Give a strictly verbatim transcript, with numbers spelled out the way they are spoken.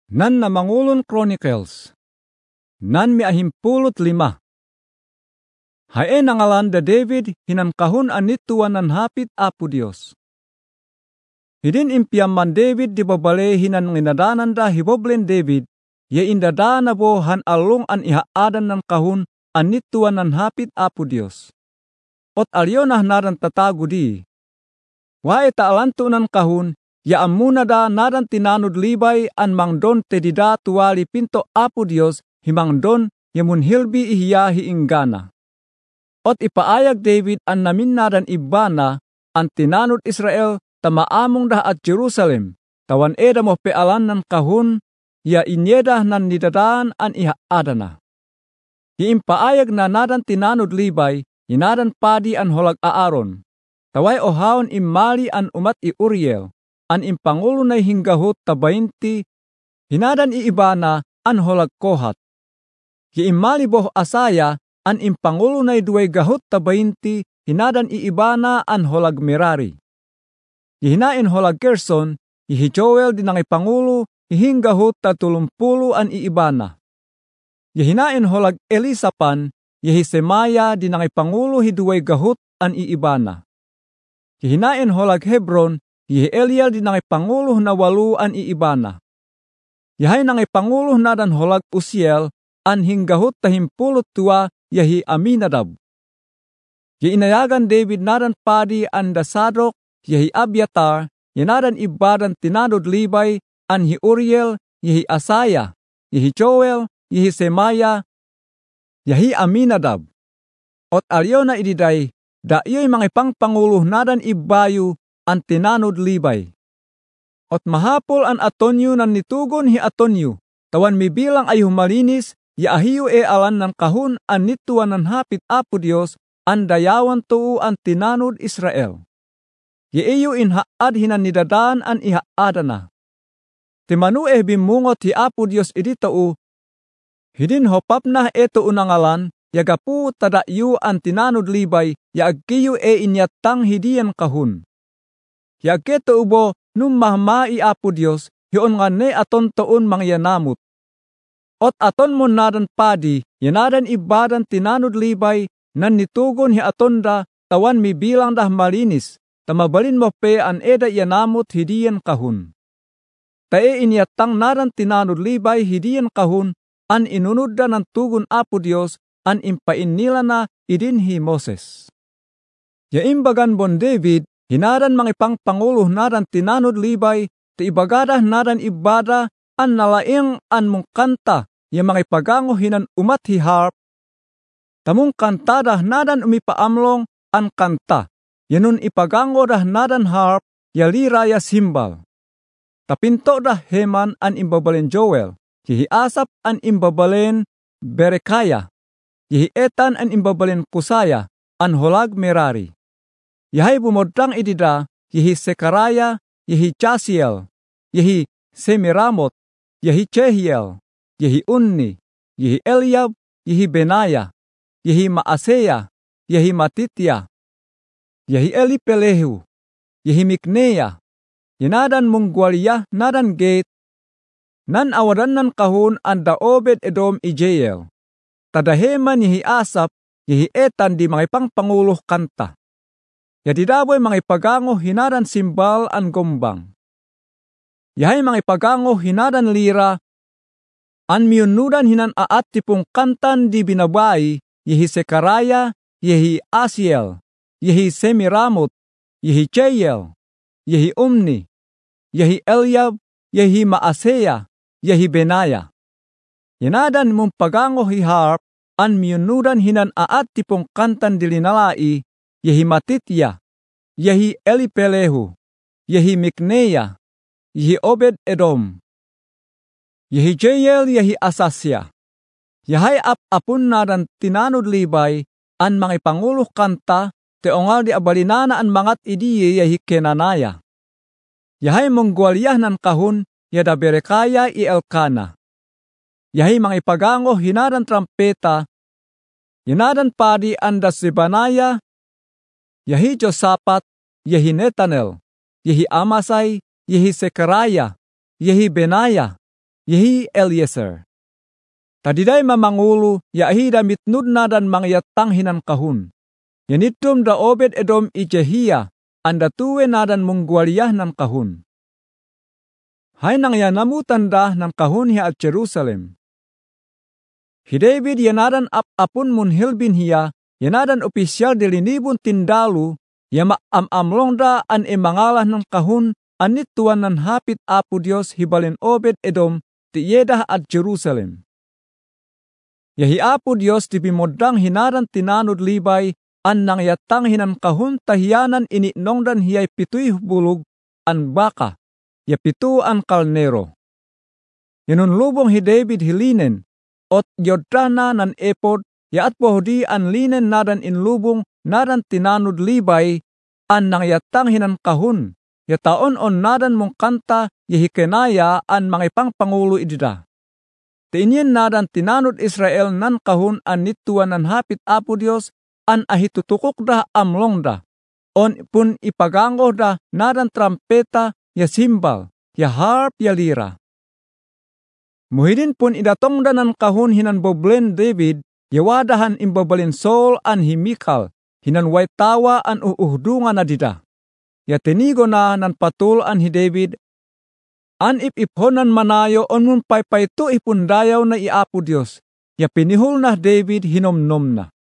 Nan Namangulon Chronicles, nan miahimpulot lima. Hae nangalan da David hinamkahon anituan nan hapit Apo Dios. Hidin impiaman David di babale hinan nginadanan da hiboblen David, ya indadana bo han along an ihaadan nan kahun anituan nan hapit Apo Dios. Ot alionah naran tatago di. Wae taalanto nan kahun, ya amuna da nadan tinanud libay an mangdon tedida tuwali pinto Apo Dios himangdon yamun hilbi ihiyahi inggana. Ot ipaayag David an namin nadan ibana an tinanud Israel tamaamong dah at Jerusalem, tawan eda mo pealan nan kahun, ya inyedah nan nidadaan an ihaadana. Iimpaayag na nadan tinanud libay, inadan padi an holag Aaron, taway ohaon imali an umat i Uriel, an impangulo na hinggahot tabainti, hinadan iibana an holag Kohat. Iimali boh Asaya, an impangulo na duway gahot tabainti, hinadan iibana an holag Merari. Ihinain holag Gerson, ihi Joel din ang ipangulo, ihinggahot ta tulumpulo an iibana. Ihinain holag Elisapan, ihi Semaya din ang ipangulo hiduway gahot an iibana. Ihinain holag Hebron, ihi Eliel din ang ipangulo na walu an iibana. Ihay nang ipangulo na dan holag Uziel, an hinggahot tahimpulot tua, yahi Aminadab. Iinayagan David nadan padi an da Sadok, yahi Abiatar, yanadan ibadan tinadod libay, an hi Uriel, yahi Asaya, yahi Joel, yahi Semaya, yahi Aminadab. Ot alyo na ididay, da iyo'y mga ipangpangulo nadan ibayo an tinanod libay. Ot mahapol an atonyo nan nitugon hi atonyo, tawan mibilang ay humalinis, ya ahiyo e alan ng kahun an nituan nan hapit Apo Dios, an dayawan tuu an tinanod Israel. Ya iyo inhaad hinan nidadaan an ihaadana. Timanu eh bimungot hi Apo Dios iditao, hidin hopap na eto unangalan, yagapu tada iyo ang tinanod libay, ya agkiyo e inyatang hidiyan kahun. Ya agketo ubo, nung mahmai Apo Dios, hiyon nga ne aton toon mangyanamot. Ot aton mo nadan padi, yanadan ibadan tinanod libay, nan nitugon hi atonda, tawan mibilang dah malinis, tamabalin mo pe an eda yanamot hidiyan kahun. Tae inyatang nadan tinanod libay hidiyan kahun, an inunod da ng tugon Apo Dios, an impainila na idin hi Moses. Ya imbagan bon David, hinadan mga ipangpangulo nadan tinanod libay, ti ibagadah nadan ibada, an nalaing an mong kanta, ya mga ipagango hinan umat hi harp, tamong kantadah nadan umipaamlong an kanta, yanun ipagango dah nadan harp, ya lira ya simbal. Tapinto dah Heman an imbabalen Joel, yihi Asap an imbabalen Berekaya, yihi Etan an imbabalen Kusaya, an holag Merari. Yahay bumodang idida, yihi Sekaraya, yihi Jasiel, yihi Semiramot, yihi Jehiel, yihi Unni, yihi Eliab, yihi Benaya, yihi Maaseya, yihi Matitya, yihi Elipelehu, yihi Mikneya, yinadan mong gwalya nadan gate, nan awadan nan kahun anda Obed Edom Ijeel. Tadaheman yihi Asap, yihi Etan di mga ipangpangulo kanta. Yadidaboy mga ipagango hinadan simbal an gombang. Yahay mga ipagango hinadan lira, an miyunudan hinan aat tipong kantan di binabay, yihi Sekaraya, yihi Asiel, yihi Semiramot, yihi Jeiel, yihi Umni, yihi Eliab, yihi Maaseya, yihi Benaya. Yanadan mong pagango hi harp, an miyunudan hinan aat tipong kantan dilinalai, yihi Matitya, yihi Elipelehu, yihi Mikneya, yihi Obed Edom, yihi Jeiel, yihi Asasya. Yahay ap-apun nadan tinanod libay, an mga ipangulo kanta, teongal di abalinana an mangat idiye yahi Kenanaya. Yahay mong gwaliyah nan kahun, yada Berekaya i Elkana. Yahay mga ipagango hinadan trampeta, yanadan padi anda Sebanaya, yahi Josapat, yahi Netanel, yahi Amasay, yahi Sekaraya, yahi Benaya, yehi Eliezer. Tadiday mamangulu ya ahida mitnud na dan mangyatang hinan kahun. Yanidum da Obed Edom i Jehia anda tuwe na dan munggwaliyah nan kahun. Hay nang yanamutan da nan kahun hiya at Jerusalem. Hi David yanadan ap-apun mun hilbin hiya, yanadan opisyal dilinibun tindalu, ya maam-amlong da an imangalah ng kahun, anit tuwan ng hapit Apo Dios hibalin Obed Edom, ti Yedah at Jerusalem. Yahi Apo Dios ti bimodang hinadan tinanod libay, an nangyatang hinan kahun tahiyanan ininongdan hiyay pituy bulog, an baka, ya pitu an kalnero. Yanunlubong hi David hilinen, ot yodrana nan epod, ya at pohdi an linen nadan inlubong nadan tinanod libay, an nangyatang hinan kahun, ya taon on nadan mong kanta, yahikenaya an mga ipang pangulo idida. Tiinyin nadan tinanod Israel nan kahun an nituan nan hapit Apo Dios, an ahitutukok da amlong da, on pun ipagango da nadan trampeta, ya simbal, ya harp, ya lira. Muhidin pun idatong da nan kahun hinan boblen David, yawadahan imbabalin Saul an himikal, hinan waitawa an uuhdungan na dida. Ya tinigo na nan patul an hi David, an ipiphonan manayo on mun paypayto ipundayaw na iapo Dios, ya pinihul na David hinomnom na.